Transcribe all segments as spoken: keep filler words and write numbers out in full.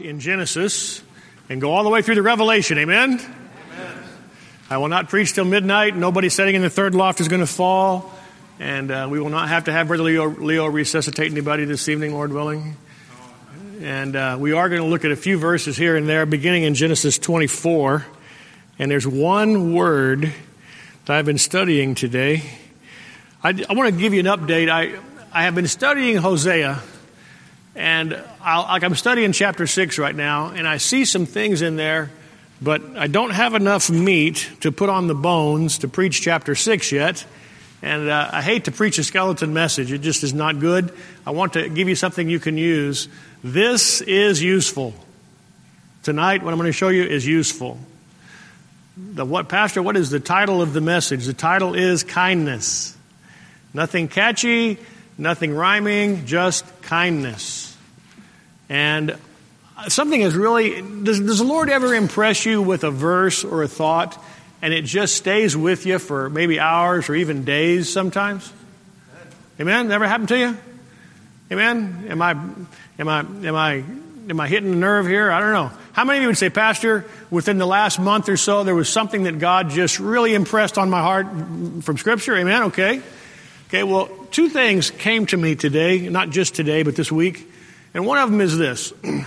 In Genesis and go all the way through the Revelation. Amen? Amen. I will not preach till midnight. Nobody sitting in the third loft is going to fall. And uh, we will not have to have Brother Leo, Leo resuscitate anybody this evening, Lord willing. And uh, we are going to look at a few verses here and there, beginning in Genesis twenty-four. And there's one word that I've been studying today. I, I want to give you an update. I, I have been studying Hosea. And I'll, like I'm studying chapter six right now, and I see some things in there, but I don't have enough meat to put on the bones to preach chapter six yet. And uh, I hate to preach a skeleton message. It just is not good. I want to give you something you can use. This is useful. Tonight, what I'm going to show you is useful. The what, Pastor, what is the title of the message? The title is Kindness. Nothing catchy, nothing rhyming, just kindness. And something is really, does, does the Lord ever impress you with a verse or a thought, and it just stays with you for maybe hours or even days sometimes? Amen? Never happened to you? Amen? Am I, am I, am I, am I hitting the nerve here? I don't know. How many of you would say, Pastor, within the last month or so, there was something that God just really impressed on my heart from Scripture? Amen? Okay. Okay, well, two things came to me today, not just today, but this week. And one of them is this. And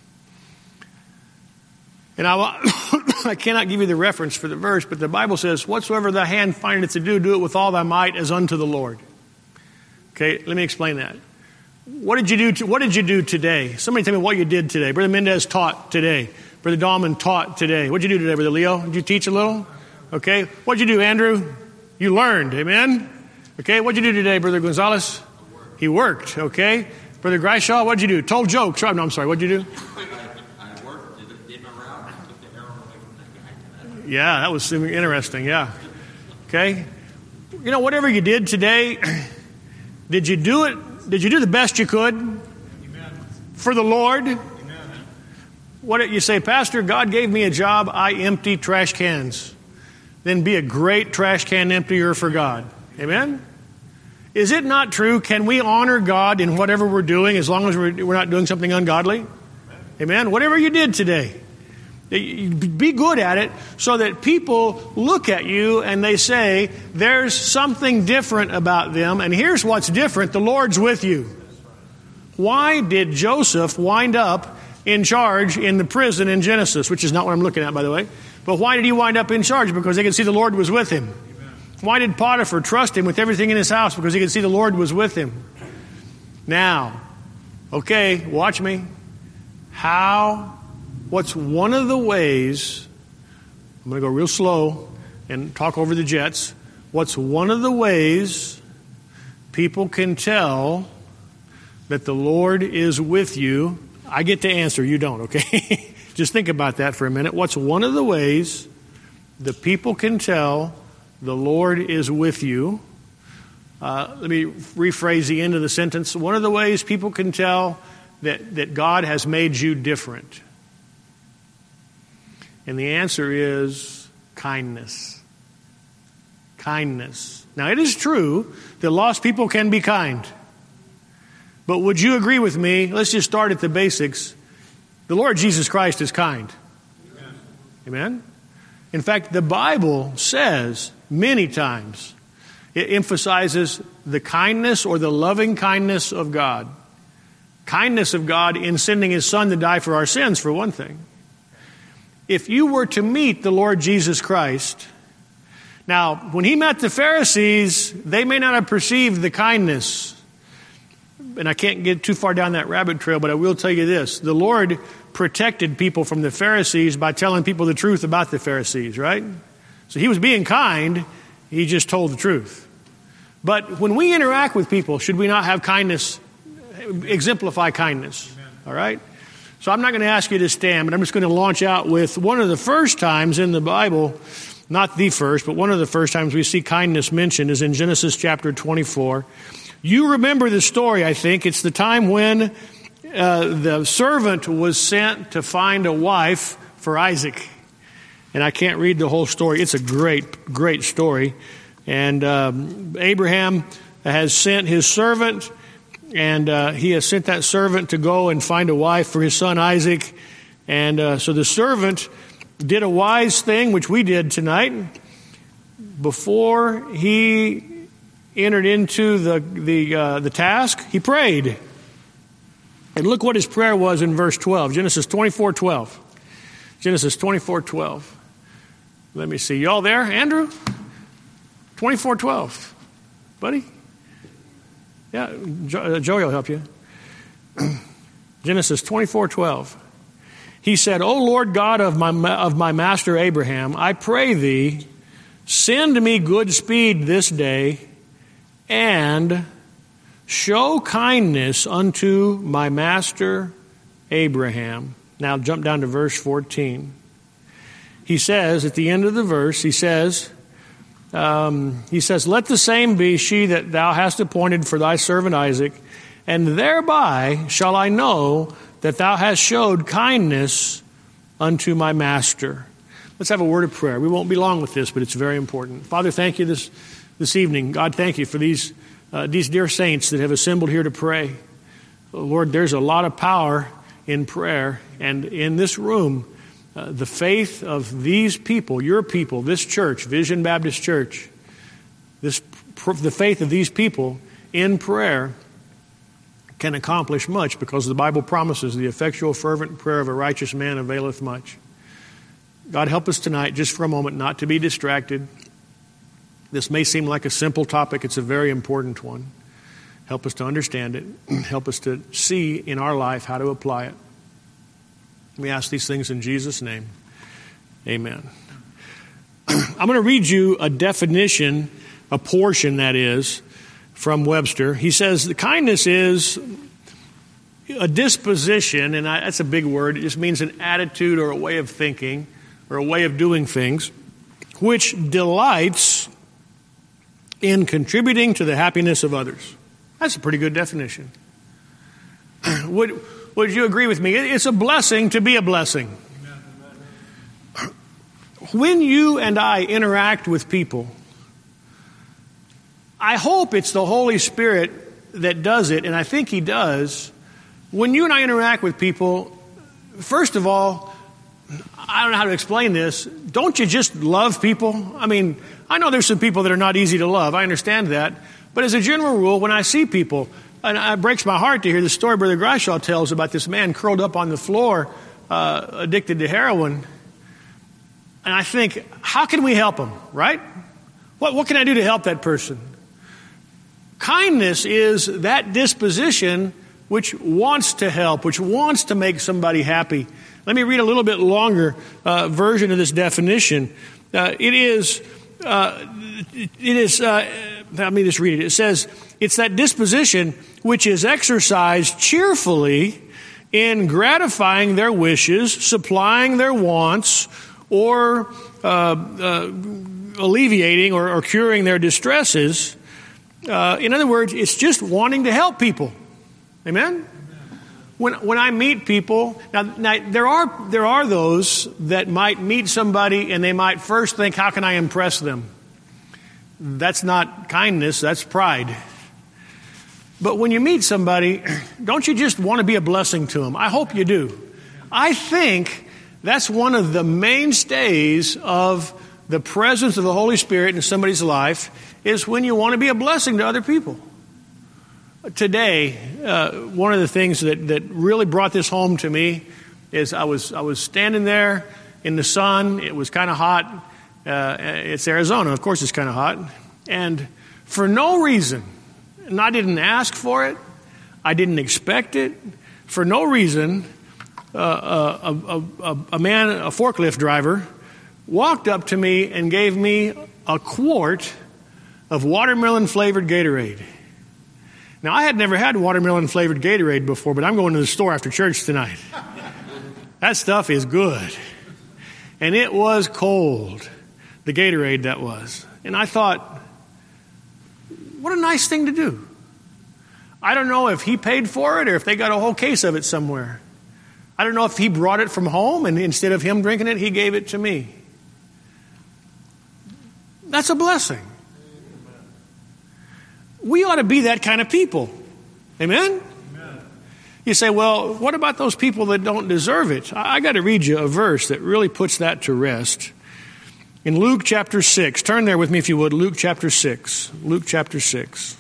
I, I cannot give you the reference for the verse, but the Bible says, whatsoever thy hand findeth to do, do it with all thy might as unto the Lord. Okay, let me explain that. What did you do to, What did you do today? Somebody tell me what you did today. Brother Mendez taught today. Brother Dahlman taught today. What did you do today, Brother Leo? Did you teach a little? Okay. What did you do, Andrew? You learned. Amen? Okay. What did you do today, Brother Gonzalez? He worked. Okay. Brother Grishaw, what did you do? Told jokes. No, I'm sorry. What did you do? I worked. Did my route. I took the arrow away from that guy. Yeah, that was interesting. Yeah. Okay. You know, whatever you did today, did you do it? Did you do the best you could? Amen. For the Lord? Amen. What you say, Pastor, God gave me a job. I empty trash cans. Then be a great trash can emptier for God. Amen? Is it not true? Can we honor God in whatever we're doing as long as we're, we're not doing something ungodly? Amen. Amen? Whatever you did today, be good at it so that people look at you and they say, there's something different about them. And here's what's different. The Lord's with you. Why did Joseph wind up in charge in the prison in Genesis? Which is not what I'm looking at, by the way. But why did he wind up in charge? Because they could see the Lord was with him. Why did Potiphar trust him with everything in his house? Because he could see the Lord was with him. Now, okay, watch me. How, what's one of the ways, I'm going to go real slow and talk over the jets. What's one of the ways people can tell that the Lord is with you? I get to answer, you don't, okay? Just think about that for a minute. What's one of the ways the people can tell the Lord is with you? Uh, let me rephrase the end of the sentence. One of the ways people can tell that, that God has made you different. And the answer is kindness. Kindness. Now, it is true that lost people can be kind. But would you agree with me? Let's just start at the basics. The Lord Jesus Christ is kind. Amen? Amen? In fact, the Bible says many times, it emphasizes the kindness or the loving kindness of God. Kindness of God in sending His Son to die for our sins, for one thing. If you were to meet the Lord Jesus Christ, now, when He met the Pharisees, they may not have perceived the kindness. And I can't get too far down that rabbit trail, but I will tell you this. The Lord protected people from the Pharisees by telling people the truth about the Pharisees, right? So He was being kind. He just told the truth. But when we interact with people, should we not have kindness, exemplify kindness? Amen. All right? So I'm not going to ask you to stand, but I'm just going to launch out with one of the first times in the Bible, not the first, but one of the first times we see kindness mentioned is in Genesis chapter twenty-four. You remember the story, I think. It's the time when uh, the servant was sent to find a wife for Isaac. And I can't read the whole story. It's a great, great story. And um, Abraham has sent his servant and uh, he has sent that servant to go and find a wife for his son Isaac. And uh, so the servant did a wise thing, which we did tonight. Before he entered into the the uh, the task, he prayed. And look what his prayer was in verse twelve, Genesis twenty-four twelve. Genesis twenty-four twelve. Let me see. Y'all there, Andrew? twenty-four twelve. Buddy? Yeah, jo- uh, Joey will help you. Genesis twenty-four twelve. He said, O Lord God of my of my master Abraham, I pray thee, send me good speed this day, and show kindness unto my master Abraham. Now jump down to verse fourteen. He says, at the end of the verse, he says, um, he says, let the same be she that thou hast appointed for thy servant Isaac, and thereby shall I know that thou hast showed kindness unto my master. Let's have a word of prayer. We won't be long with this, but it's very important. Father, thank you this, this evening. God, thank you for these, uh, these dear saints that have assembled here to pray. Lord, there's a lot of power in prayer, and in this room, uh, the faith of these people, your people, this church, Vision Baptist Church, this the faith of these people in prayer can accomplish much, because the Bible promises the effectual fervent prayer of a righteous man availeth much. God, help us tonight, just for a moment, not to be distracted. This may seem like a simple topic. It's a very important one. Help us to understand it. Help us to see in our life how to apply it. We ask these things in Jesus' name. Amen. I'm going to read you a definition, a portion that is, from Webster. He says, the kindness is a disposition, and I, that's a big word. It just means an attitude or a way of thinking or a way of doing things, which delights in contributing to the happiness of others. That's a pretty good definition. Would, would you agree with me? It's a blessing to be a blessing. When you and I interact with people, I hope it's the Holy Spirit that does it, and I think He does. When you and I interact with people, first of all, I don't know how to explain this. Don't you just love people? I mean, I know there's some people that are not easy to love. I understand that. But as a general rule, when I see people, and it breaks my heart to hear the story Brother Grishaw tells about this man curled up on the floor, uh, addicted to heroin. And I think, how can we help him, right? What, what can I do to help that person? Kindness is that disposition which wants to help, which wants to make somebody happy. Let me read a little bit longer uh, version of this definition. Uh, it is, uh, it is. Uh, let me just read it. It says, it's that disposition which is exercised cheerfully in gratifying their wishes, supplying their wants, or uh, uh, alleviating or, or curing their distresses. Uh, in other words, it's just wanting to help people. Amen? When when I meet people, now, now there are there are those that might meet somebody and they might first think, how can I impress them? That's not kindness, that's pride. But when you meet somebody, don't you just want to be a blessing to them? I hope you do. I think that's one of the mainstays of the presence of the Holy Spirit in somebody's life, is when you want to be a blessing to other people. Today, uh, one of the things that, that really brought this home to me is I was I was standing there in the sun. It was kind of hot. Uh, it's Arizona. Of course it's kind of hot. And for no reason, and I didn't ask for it, I didn't expect it, for no reason, uh, a, a, a, a man, a forklift driver, walked up to me and gave me a quart of watermelon-flavored Gatorade. Now, I had never had watermelon-flavored Gatorade before, but I'm going to the store after church tonight. That stuff is good. And it was cold, the Gatorade that was. And I thought, what a nice thing to do. I don't know if he paid for it or if they got a whole case of it somewhere. I don't know if he brought it from home and instead of him drinking it, he gave it to me. That's a blessing. We ought to be that kind of people. Amen? Amen? You say, well, what about those people that don't deserve it? I, I got to read you a verse that really puts that to rest. In Luke chapter six, turn there with me if you would, Luke chapter six. Luke chapter six.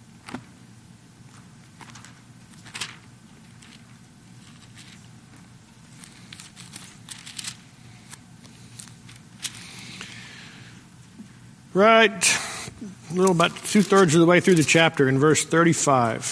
Right, a little about two-thirds of the way through the chapter in verse thirty-five.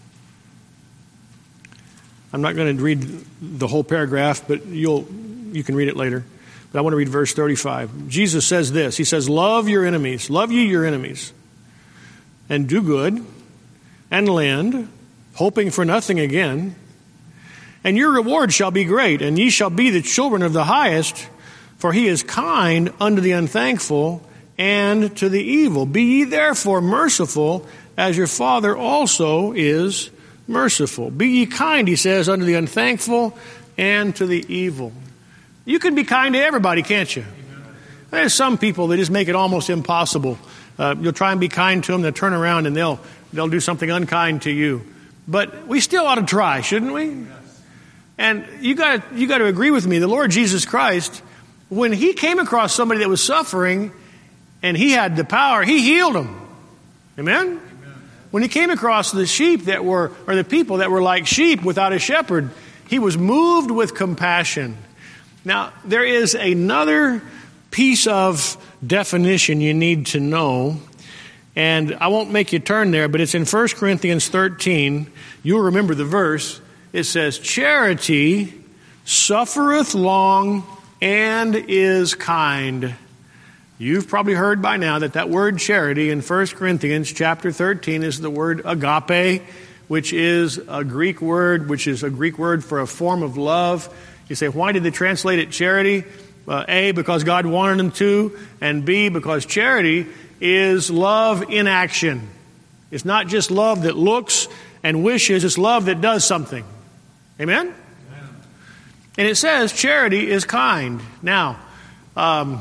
I'm not going to read the whole paragraph, but you'll you can read it later. But I want to read verse thirty-five. Jesus says this. He says, love your enemies. Love ye your enemies. And do good. And lend, hoping for nothing again. And your reward shall be great. And ye shall be the children of the highest. For he is kind unto the unthankful and to the evil. Be ye therefore merciful, as your Father also is merciful. Be ye kind, he says, unto the unthankful and to the evil. You can be kind to everybody, can't you? There's some people that just make it almost impossible. Uh, you'll try and be kind to them, they'll turn around and they'll they'll do something unkind to you. But we still ought to try, shouldn't we? Yes. And you got you got to agree with me. The Lord Jesus Christ, when he came across somebody that was suffering, and he had the power, he healed them. Amen? Amen? When he came across the sheep that were, or the people that were like sheep without a shepherd, he was moved with compassion. Now, there is another piece of definition you need to know, and I won't make you turn there, but it's in First Corinthians thirteen. You'll remember the verse. It says, charity suffereth long and is kind. You've probably heard by now that that word charity in First Corinthians chapter thirteen is the word agape, which is a Greek word, which is a Greek word for a form of love. You say, why did they translate it charity? Uh, A, because God wanted them to, and B, because charity is love in action. It's not just love that looks and wishes, it's love that does something. Amen? Amen. And it says charity is kind. Now, um,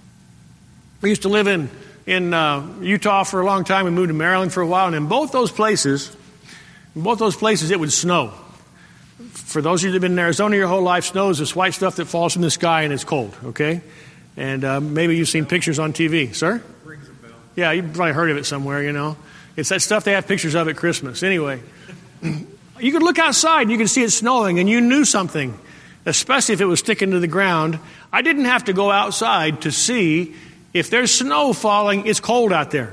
we used to live in, in uh, Utah for a long time. We moved to Maryland for a while. And in both those places, in both those places, it would snow. For those of you that have been in Arizona your whole life, snow is this white stuff that falls from the sky and it's cold, okay? And uh, maybe you've seen pictures on T V. Sir? Rings a bell. Yeah, you've probably heard of it somewhere, you know. It's that stuff they have pictures of at Christmas. Anyway, you could look outside and you could see it snowing and you knew something, especially if it was sticking to the ground. I didn't have to go outside to see if there's snow falling, it's cold out there.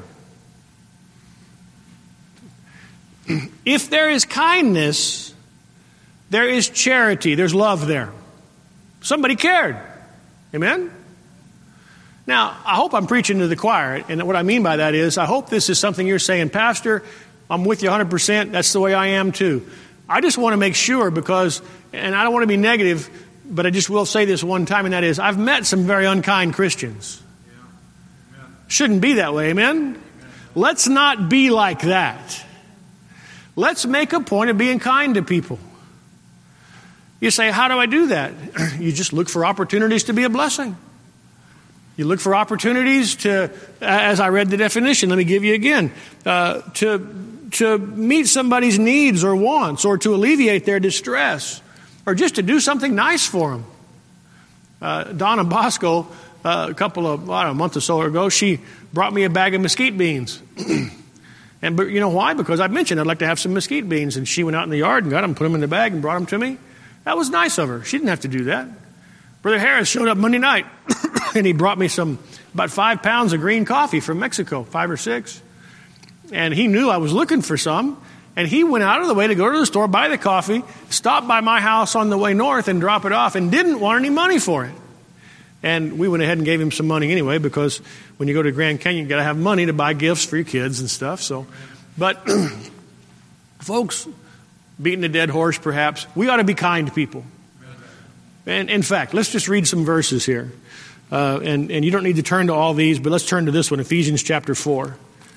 If there is kindness, there is charity. There's love there. Somebody cared. Amen? Now, I hope I'm preaching to the choir. And what I mean by that is, I hope this is something you're saying, Pastor, I'm with you one hundred percent. That's the way I am too. I just want to make sure because, and I don't want to be negative, but I just will say this one time, and that is, I've met some very unkind Christians. Shouldn't be that way, amen? Amen? Let's not be like that. Let's make a point of being kind to people. You say, how do I do that? You just look for opportunities to be a blessing. You look for opportunities to, as I read the definition, let me give you again, uh, to, to meet somebody's needs or wants, or to alleviate their distress, or just to do something nice for them. Uh, Donna Bosco, Uh, a couple of, I don't know, a month or so ago, she brought me a bag of mesquite beans. And but you know why? Because I mentioned I'd like to have some mesquite beans. And she went out in the yard and got them, put them in the bag and brought them to me. That was nice of her. She didn't have to do that. Brother Harris showed up Monday night and he brought me some, about five pounds of green coffee from Mexico, five or six. And he knew I was looking for some. And he went out of the way to go to the store, buy the coffee, stop by my house on the way north and drop it off, and didn't want any money for it. And we went ahead and gave him some money anyway, because when you go to Grand Canyon, you've got to have money to buy gifts for your kids and stuff. So, but folks, beating a dead horse perhaps, we ought to be kind to people. And in fact, let's just read some verses here. Uh, and, and you don't need to turn to all these, but let's turn to this one, Ephesians chapter four.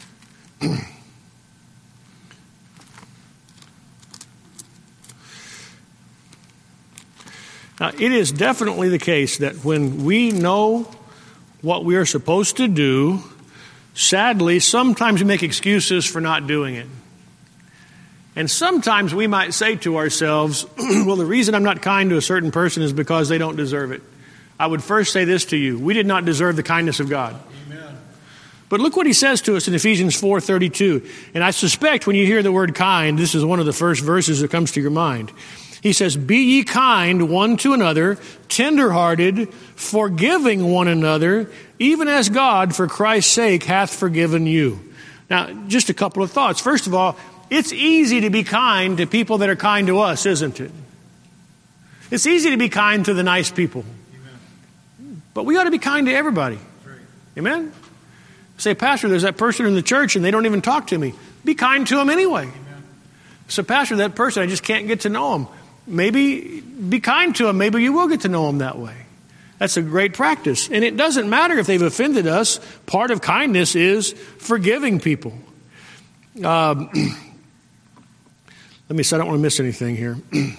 Now, it is definitely the case that when we know what we are supposed to do, sadly, sometimes we make excuses for not doing it. And sometimes we might say to ourselves, well, the reason I'm not kind to a certain person is because they don't deserve it. I would first say this to you. We did not deserve the kindness of God. Amen. But look what he says to us in Ephesians four thirty-two. And I suspect when you hear the word kind, this is one of the first verses that comes to your mind. He says, be ye kind one to another, tenderhearted, forgiving one another, even as God, for Christ's sake, hath forgiven you. Now, just a couple of thoughts. First of all, it's easy to be kind to people that are kind to us, isn't it? It's easy to be kind to the nice people. Amen. But we ought to be kind to everybody. Right. Amen? Say, Pastor, there's that person in the church and they don't even talk to me. Be kind to them anyway. Amen. So, Pastor, that person, I just can't get to know them. Maybe be kind to them. Maybe you will get to know them that way. That's a great practice. And it doesn't matter if they've offended us. Part of kindness is forgiving people. Um, let me see, I don't want to miss anything here.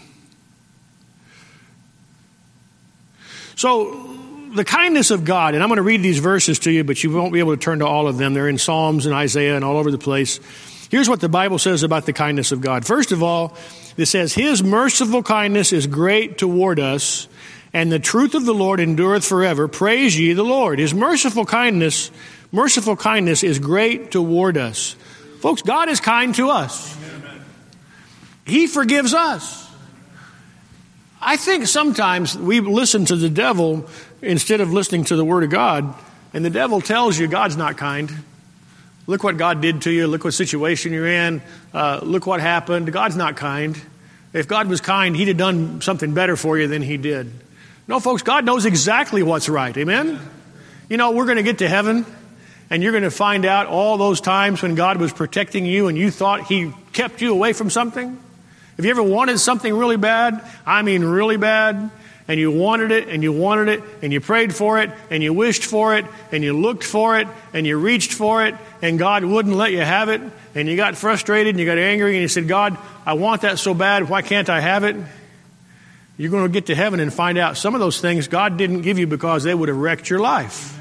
So, the kindness of God, and I'm going to read these verses to you, but you won't be able to turn to all of them. They're in Psalms and Isaiah and all over the place. Here's what the Bible says about the kindness of God. First of all, it says, his merciful kindness is great toward us, and the truth of the Lord endureth forever. Praise ye the Lord. His merciful kindness, merciful kindness is great toward us. Folks, God is kind to us. Amen. He forgives us. I think sometimes we listen to the devil instead of listening to the Word of God, and the devil tells you God's not kind. Look what God did to you. Look what situation you're in. Uh, look what happened. God's not kind. If God was kind, he'd have done something better for you than he did. No, folks, God knows exactly what's right. Amen? You know, we're going to get to heaven, and you're going to find out all those times when God was protecting you and you thought he kept you away from something. Have you ever wanted something really bad? I mean really bad. And you wanted it, and you wanted it, and you prayed for it, and you wished for it, and you looked for it, and you reached for it, and God wouldn't let you have it, and you got frustrated, and you got angry, and you said, God, I want that so bad, why can't I have it? You're going to get to heaven and find out some of those things God didn't give you because they would have wrecked your life.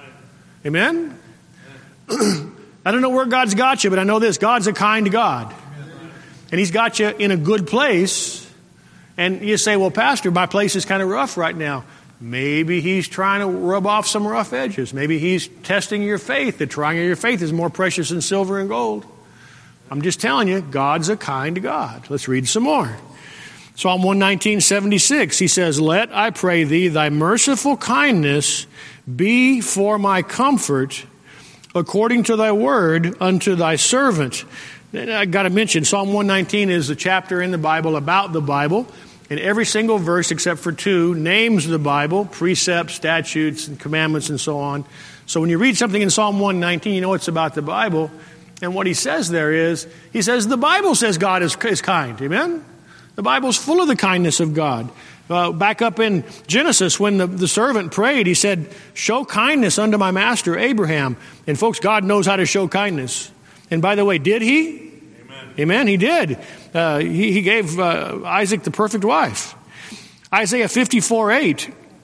Amen? Amen? I don't know where God's got you, but I know this. God's a kind God. And he's got you in a good place. And you say, well, Pastor, my place is kind of rough right now. Maybe he's trying to rub off some rough edges. Maybe he's testing your faith. The trying of your faith is more precious than silver and gold. I'm just telling you, God's a kind God. Let's read some more. Psalm one nineteen, seventy-six, he says, let, I pray thee, thy merciful kindness be for my comfort, according to thy word unto thy servant. I got to mention, Psalm one nineteen is a chapter in the Bible about the Bible. And every single verse except for two names the Bible, precepts, statutes, and commandments, and so on. So when you read something in Psalm one nineteen, you know it's about the Bible. And what he says there is, he says the Bible says God is, is kind. Amen? The Bible's full of the kindness of God. Uh, back up in Genesis, when the, the servant prayed, he said, show kindness unto my master Abraham. And folks, God knows how to show kindness. And by the way, did he? Amen. Amen, he did. Uh, he, he gave uh, Isaac the perfect wife. Isaiah fifty-four eight.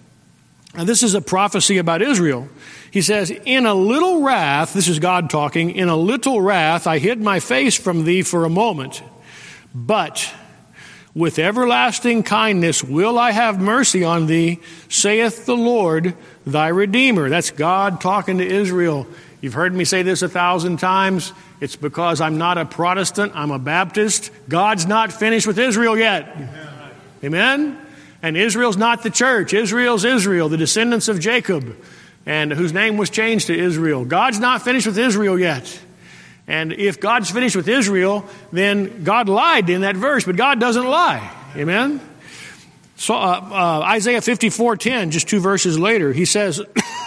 And this is a prophecy about Israel. He says, in a little wrath, this is God talking, in a little wrath I hid my face from thee for a moment. But with everlasting kindness will I have mercy on thee, saith the Lord thy Redeemer. That's God talking to Israel. You've heard me say this a thousand times. It's because I'm not a Protestant, I'm a Baptist. God's not finished with Israel yet. Amen? Amen? And Israel's not the church. Israel's Israel, the descendants of Jacob, and whose name was changed to Israel. God's not finished with Israel yet. And if God's finished with Israel, then God lied in that verse, but God doesn't lie. Amen? So uh, uh, Isaiah fifty-four ten, just two verses later, he says,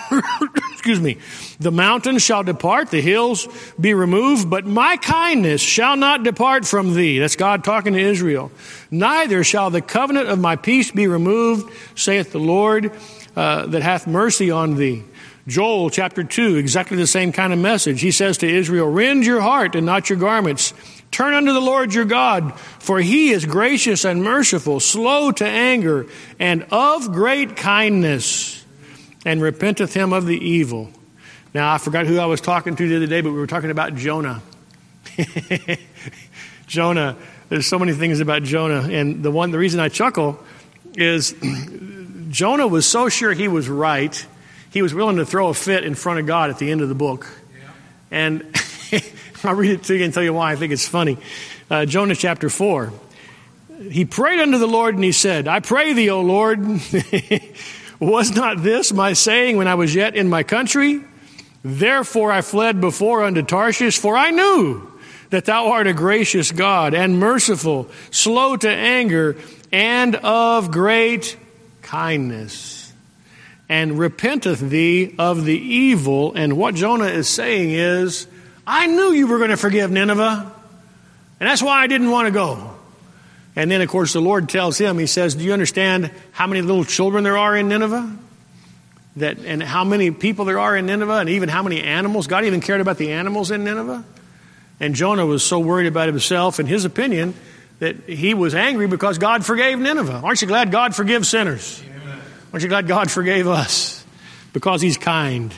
excuse me, the mountains shall depart, the hills be removed, but my kindness shall not depart from thee. That's God talking to Israel. Neither shall the covenant of my peace be removed, saith the Lord, uh, that hath mercy on thee. Joel chapter two, exactly the same kind of message. He says to Israel, rend your heart and not your garments. Turn unto the Lord your God, for he is gracious and merciful, slow to anger, and of great kindness, and repenteth him of the evil. Now, I forgot who I was talking to the other day, but we were talking about Jonah. Jonah, there's so many things about Jonah. And the one, the reason I chuckle is Jonah was so sure he was right, he was willing to throw a fit in front of God at the end of the book. Yeah. And I'll read it to you and tell you why I think it's funny. Uh, Jonah chapter four. He prayed unto the Lord and he said, I pray thee, O Lord, was not this my saying when I was yet in my country? Therefore I fled before unto Tarshish, for I knew that thou art a gracious God and merciful, slow to anger, and of great kindness, and repenteth thee of the evil. And what Jonah is saying is, I knew you were going to forgive Nineveh, and that's why I didn't want to go. And then, of course, the Lord tells him, he says, do you understand how many little children there are in Nineveh? That, and how many people there are in Nineveh, and even how many animals? God even cared about the animals in Nineveh. And Jonah was so worried about himself and his opinion that he was angry because God forgave Nineveh. Aren't you glad God forgives sinners? Amen. Aren't you glad God forgave us? Because he's kind.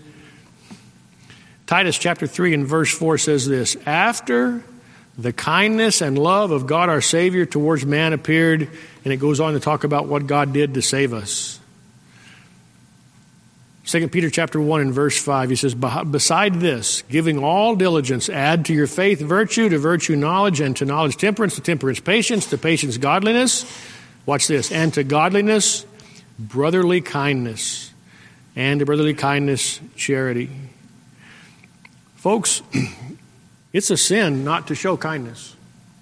Titus chapter three and verse four says this, after the kindness and love of God our Savior towards man appeared, and it goes on to talk about what God did to save us. Second Peter chapter one and verse five, he says, beside this, giving all diligence, add to your faith virtue, to virtue knowledge, and to knowledge temperance, to temperance patience, to patience godliness. Watch this. And to godliness, brotherly kindness, and to brotherly kindness, charity. Folks, it's a sin not to show kindness.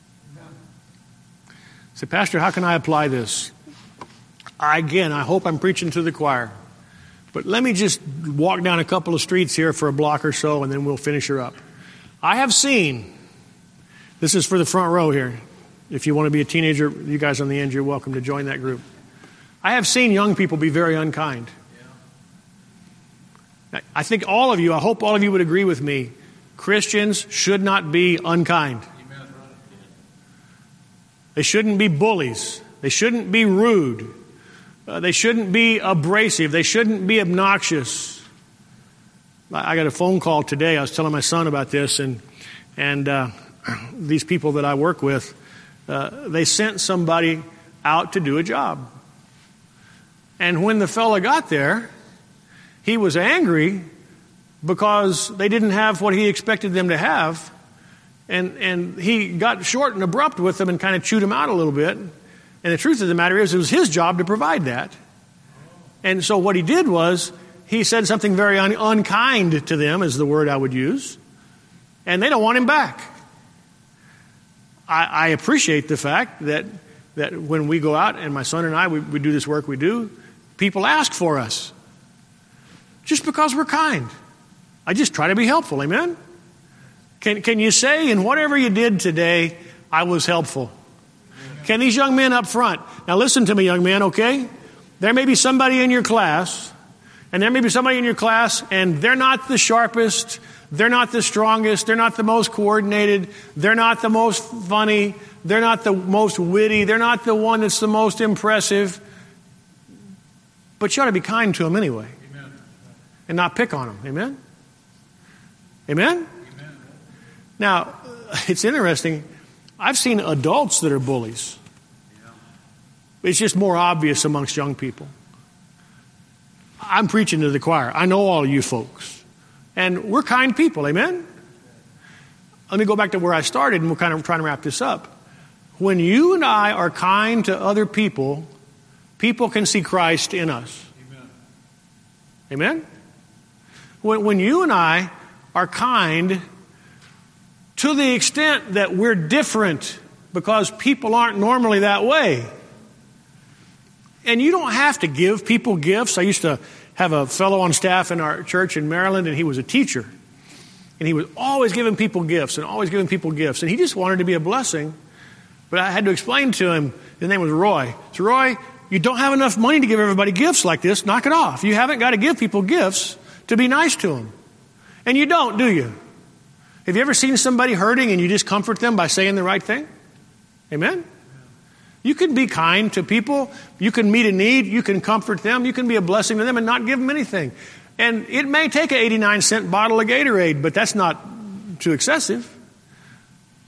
Say, Pastor, how can I apply this? Again, I hope I'm preaching to the choir. But let me just walk down a couple of streets here for a block or so, and then we'll finish her up. I have seen, this is for the front row here. If you want to be a teenager, you guys on the end, you're welcome to join that group. I have seen young people be very unkind. Yeah. I think all of you, I hope all of you would agree with me, Christians should not be unkind. Amen. They shouldn't be bullies. They shouldn't be rude. Uh, they shouldn't be abrasive. They shouldn't be obnoxious. I got a phone call today. I was telling my son about this, and and uh, these people that I work with, uh, they sent somebody out to do a job. And when the fella got there, he was angry because they didn't have what he expected them to have. And, and he got short and abrupt with them and kind of chewed them out a little bit. And the truth of the matter is, it was his job to provide that. And so what he did was, he said something very un- unkind to them, is the word I would use. And they don't want him back. I, I appreciate the fact that that when we go out, and my son and I, we, we do this work we do, people ask for us. Just because we're kind. I just try to be helpful, amen? Can, can you say, in whatever you did today, I was helpful? Can these young men up front, now listen to me, young men, okay? There may be somebody in your class, and there may be somebody in your class, and they're not the sharpest, they're not the strongest, they're not the most coordinated, they're not the most funny, they're not the most witty, they're not the one that's the most impressive. But you ought to be kind to them anyway. Amen. And not pick on them. Amen? Amen? Amen? Now, it's interesting. I've seen adults that are bullies. It's just more obvious amongst young people. I'm preaching to the choir. I know all you folks. And we're kind people, amen? Let me go back to where I started, and we're kind of trying to wrap this up. When you and I are kind to other people, people can see Christ in us. Amen? Amen? When, when you and I are kind to the extent that we're different because people aren't normally that way. And you don't have to give people gifts. I used to have a fellow on staff in our church in Maryland, and he was a teacher. And he was always giving people gifts and always giving people gifts. And he just wanted to be a blessing. But I had to explain to him, his name was Roy. So Roy, you don't have enough money to give everybody gifts like this. Knock it off. You haven't got to give people gifts to be nice to them. And you don't, do you? Have you ever seen somebody hurting and you just comfort them by saying the right thing? Amen? You can be kind to people. You can meet a need. You can comfort them. You can be a blessing to them and not give them anything. And it may take an eighty-nine cent bottle of Gatorade, but that's not too excessive.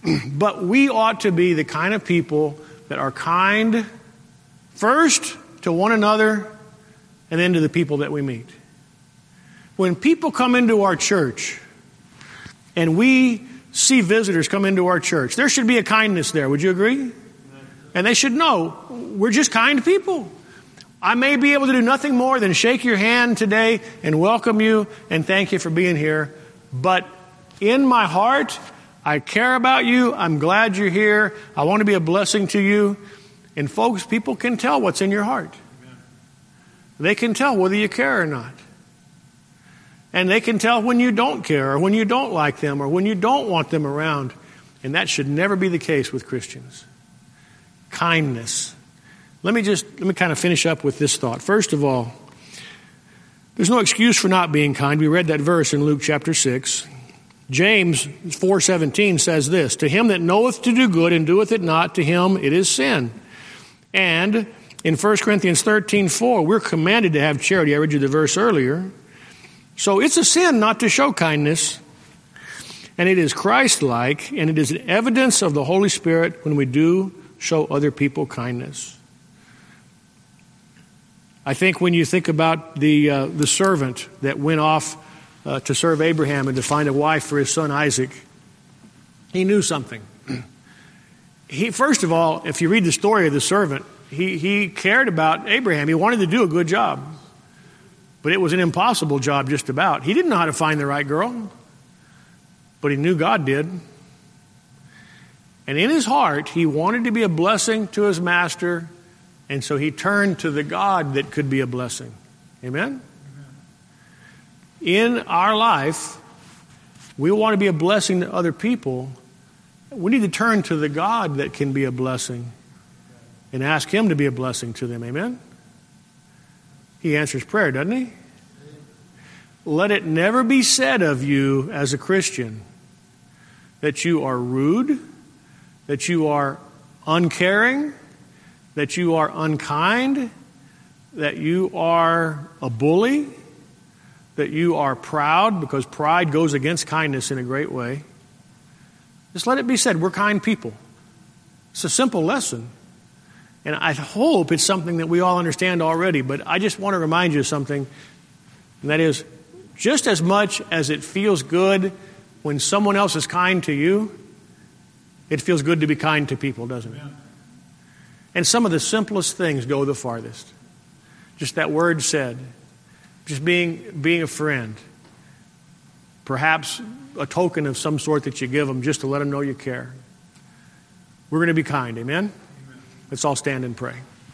But we ought to be the kind of people that are kind first to one another and then to the people that we meet. When people come into our church and we see visitors come into our church, there should be a kindness there. Would you agree? And they should know we're just kind people. I may be able to do nothing more than shake your hand today and welcome you and thank you for being here. But in my heart, I care about you. I'm glad you're here. I want to be a blessing to you. And folks, people can tell what's in your heart. They can tell whether you care or not. And they can tell when you don't care or when you don't like them or when you don't want them around. And that should never be the case with Christians. Kindness. Let me just, let me kind of finish up with this thought. First of all, there's no excuse for not being kind. We read that verse in Luke chapter six. James four seventeen says this, to him that knoweth to do good and doeth it not, to him it is sin. And in First Corinthians thirteen four, we're commanded to have charity. I read you the verse earlier. So it's a sin not to show kindness. And it is Christ-like, and it is an evidence of the Holy Spirit when we do show other people kindness. I think when you think about the uh, the servant that went off uh, to serve Abraham and to find a wife for his son Isaac, he knew something. He, first of all, if you read the story of the servant, he, he cared about Abraham. He wanted to do a good job. But it was an impossible job just about. He didn't know how to find the right girl, but he knew God did. And in his heart, he wanted to be a blessing to his master. And so he turned to the God that could be a blessing. Amen? Amen? In our life, we want to be a blessing to other people. We need to turn to the God that can be a blessing and ask him to be a blessing to them. Amen? He answers prayer, doesn't he? Let it never be said of you as a Christian that you are rude, that you are uncaring, that you are unkind, that you are a bully, that you are proud, because pride goes against kindness in a great way. Just let it be said, we're kind people. It's a simple lesson. And I hope it's something that we all understand already, but I just want to remind you of something, and that is, just as much as it feels good when someone else is kind to you, it feels good to be kind to people, doesn't it? And some of the simplest things go the farthest. Just that word said. Just being being a friend. Perhaps a token of some sort that you give them just to let them know you care. We're going to be kind, amen? Amen. Let's all stand and pray.